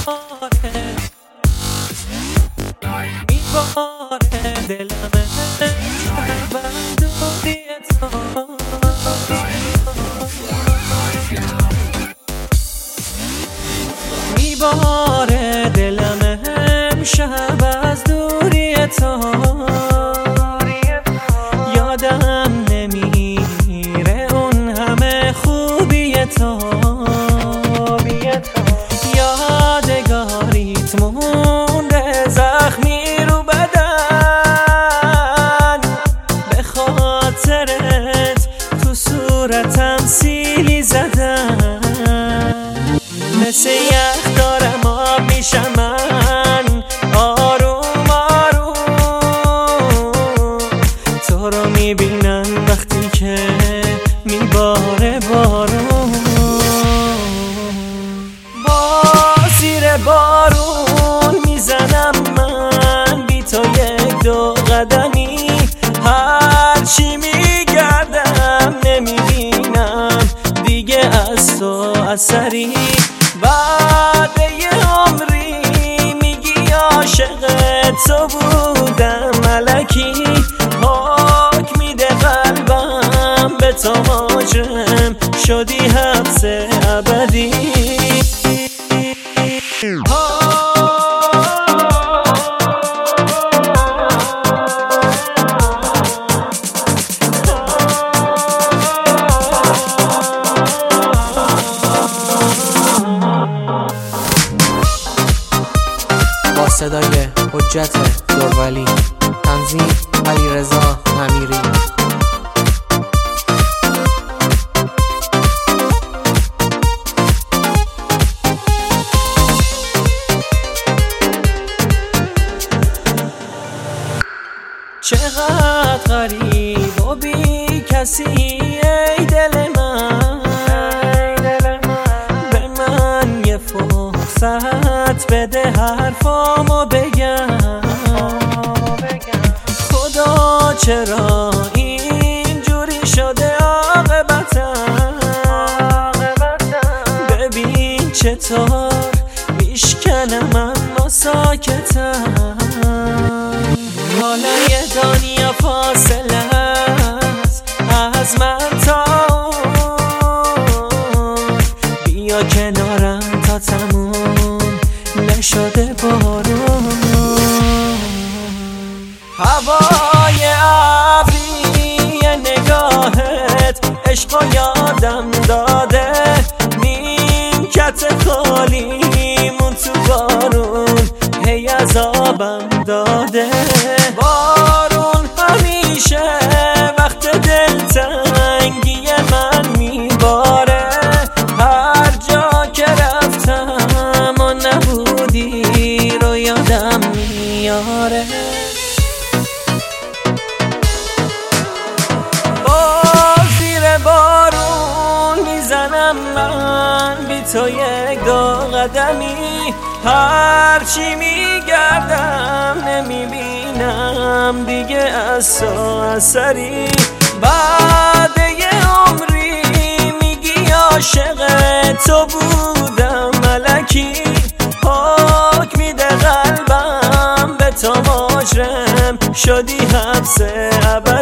میباره دلمه بندوری تو میباره دلمه امشب از دوری تو یادم نمیره اون همه خوبی تو یادگاریت مونده زخمی رو بدن به خاطرت تو صورتم سیلی زدن مثل یخ دارم آب میشم من آروم آروم تو رو میبینم وقتی که میباره بارون با زیر بارون میزنم من بی تو یک دو قدمی هرچی میگردم نمیبینم دیگه از تو اثری بعد یه عمری میگی عاشق تو بودم ملکی حکم میده قلبم به تو مجرم شدی حبس ابدی با صدای حجت دورولی، تنظیم علیرضا امیری. چقدر غریب و بی کسی ای دل من به من یه فرصت بده حرفامو بگم خدا چرا اینجوری شده عاقبتم ببین چطور میشکنم اما ساکتم حالا یه دنیا فاصله است از من تا بیا کنارم تا تموم نشده بارون هوای ابری نگاهت عشقو یادم داده نیمکت خالیمون تو بارون هی عذابم داده بارون همیشه وقت دلتنگی من میباره هر جا که رفتم و نبودی رو یادم میاره باز زیر بارون میزنم من بی تو یک دو قدمی هرچی میگردم نمیبینم دیگه از تو اثری بعد یه عمری میگی عاشق تو بودم ملکی حکم میده قلبم به تو مجرم شدی حبس ابدی